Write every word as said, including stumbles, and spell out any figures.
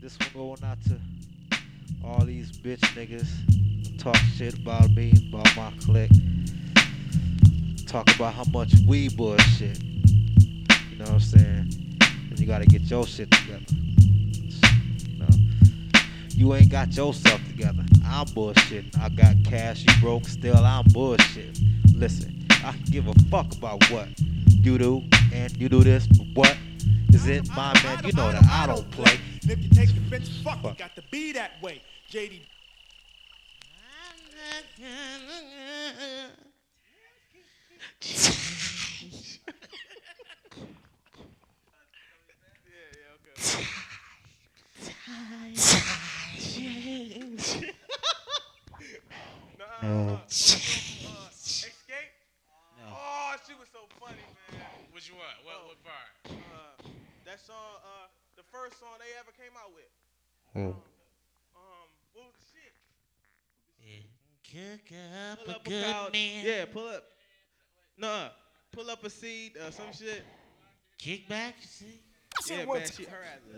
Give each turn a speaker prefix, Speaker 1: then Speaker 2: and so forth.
Speaker 1: This one going out to all these bitch niggas who talk shit about me, about my clique. Talk about how much we bullshit. You know what I'm saying? And you gotta get your shit together. You know, you ain't got yourself together. I'm bullshitting. I got cash, you broke, still I'm bullshit. Listen, I can give a fuck about what you do, and you do this, but what is it, my man? You know that I don't play.
Speaker 2: And if you take the bitch, fuck, you got to be that way. J D.
Speaker 1: No.
Speaker 2: Escape?
Speaker 1: No.
Speaker 2: Oh, she was so funny, man.
Speaker 3: Which one? What, what part?
Speaker 2: Uh, that song, uh, the first song they ever came out with.
Speaker 1: Oh.
Speaker 2: Um, what was the shit?
Speaker 3: Cook up
Speaker 2: Pull
Speaker 3: a
Speaker 2: up a
Speaker 3: good
Speaker 2: cow.
Speaker 3: man.
Speaker 2: Yeah, pull up. Nah, pull up a seed, uh, some shit.
Speaker 3: Kick back, you see?
Speaker 2: Yeah, man, she, her ass.